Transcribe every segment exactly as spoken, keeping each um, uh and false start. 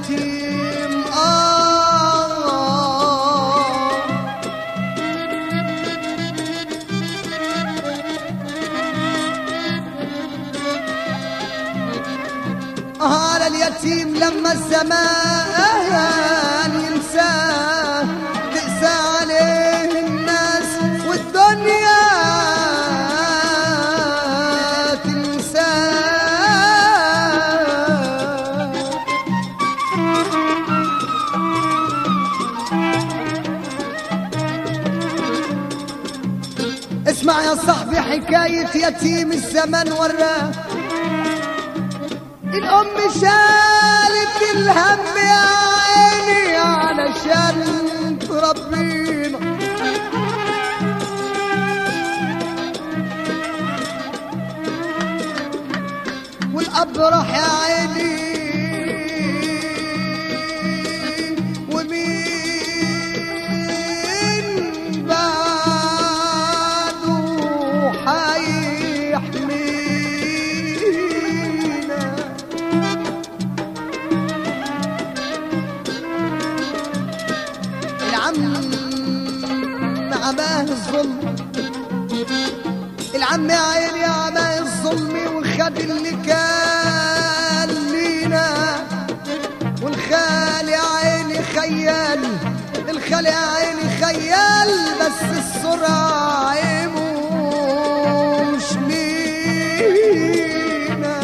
اليتيم آه آه على اليتيم لما الزمان ينساه تقسى عليه الناس والدنيا اسمع يا صاحبي حكاية يتيم الزمن وراه الأم شالت الهم يا عيني علشان تربينا والأب راح يا عيني عماه الظلم العم يا عيني عماه الظلم وخد اللي كان لينا والخال يا عيني خيال الخال يا عيني خيال بس السرعة عيبه مش لينا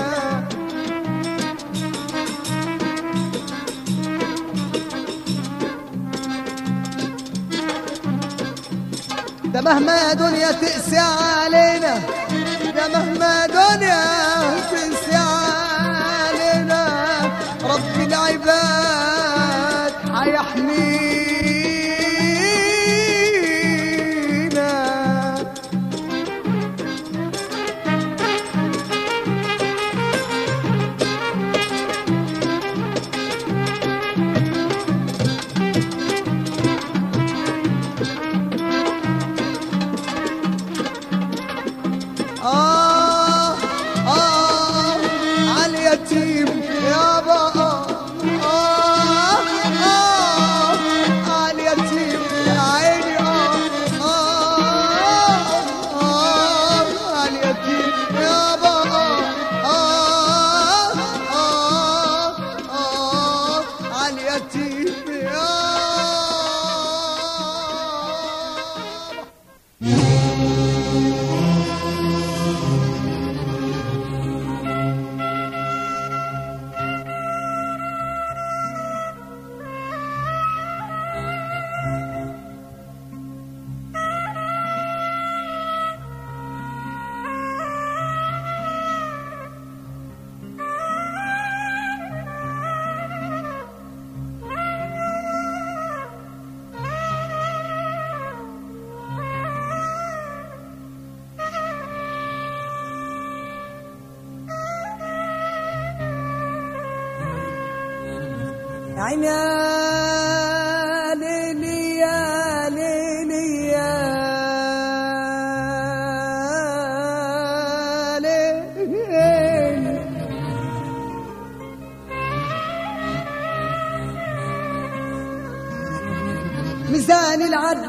ده مهما دنيا تقسى علينا ده مهما دنيا تقسى علينا رب العباد هيحمينا آه آه عاليتيم يابا آه آه عاليتيم يا عيني آه آه آه عاليتيم يابا آه آه آه عاليتيم يابا عيني يا ليلي يا ليلي يا ليلي ميزان العدل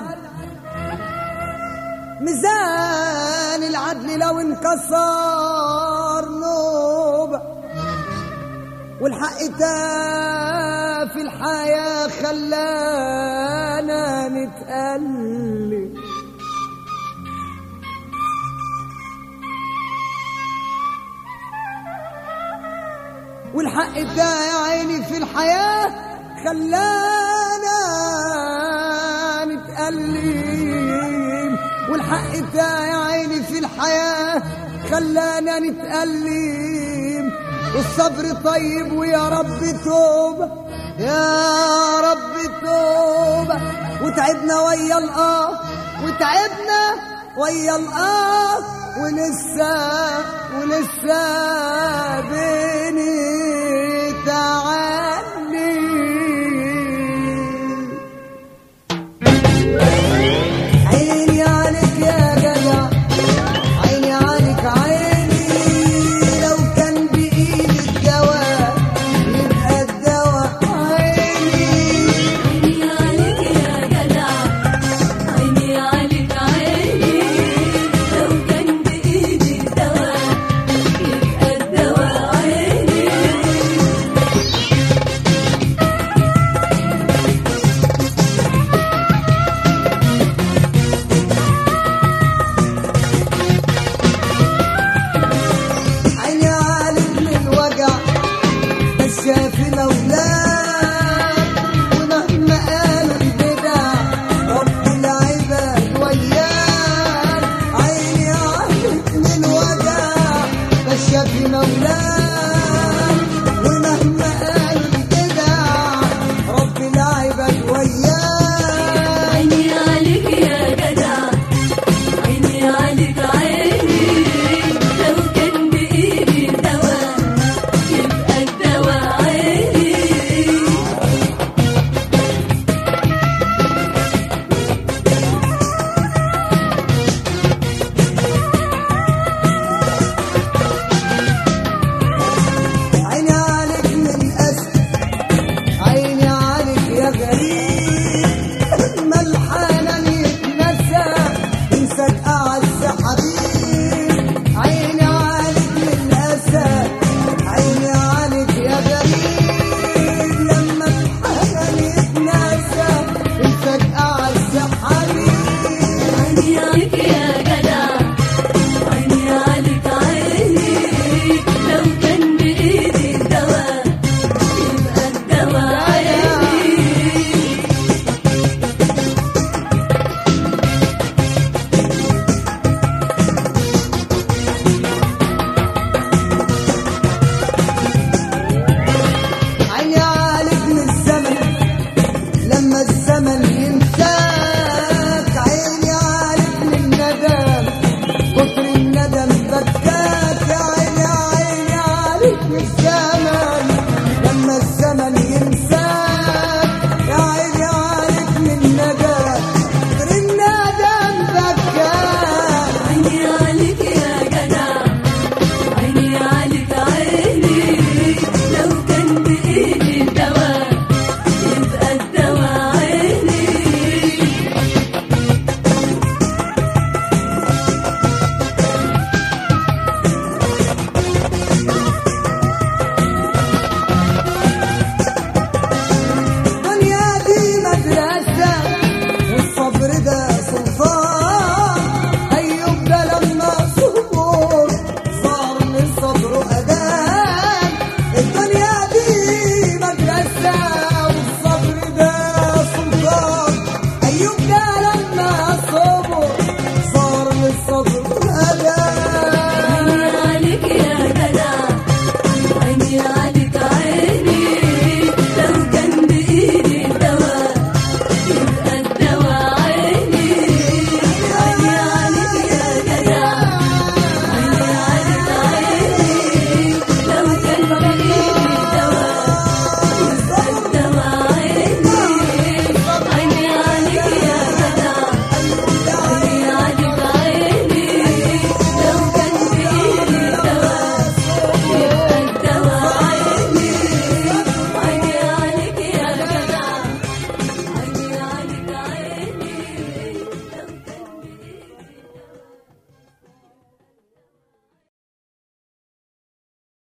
ميزان العدل لو انكسر نوبة والحق في الحياة خلانا نتألم والحق ده يا عيني في الحياة خلانا نتألم والحق ده يا عيني في الحياة خلانا نتألم والصبر طيب ويا رب توبة يا رب توبة وتعبنا ويا الآه وتعبنا ويا الآه ولسه ولسه بنتعلم عيني عليك يا جدع عيني عليك عيني لو كان بإيدي الدواء يبقى الدواء مولاي